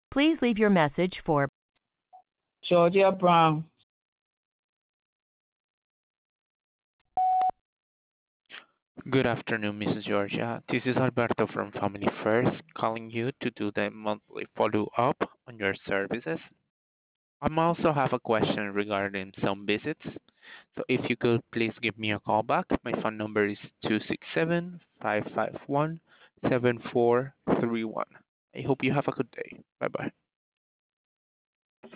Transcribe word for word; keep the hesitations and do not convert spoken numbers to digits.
Please leave your message for Georgia Brown. Good afternoon, Missus Georgia. This is Alberto from Family First calling you to do the monthly follow-up on your services. I also have a question regarding some visits. So if you could please give me a call back. My phone number is two six seven, five five one, seven four three one. I hope you have a good day. Bye-bye.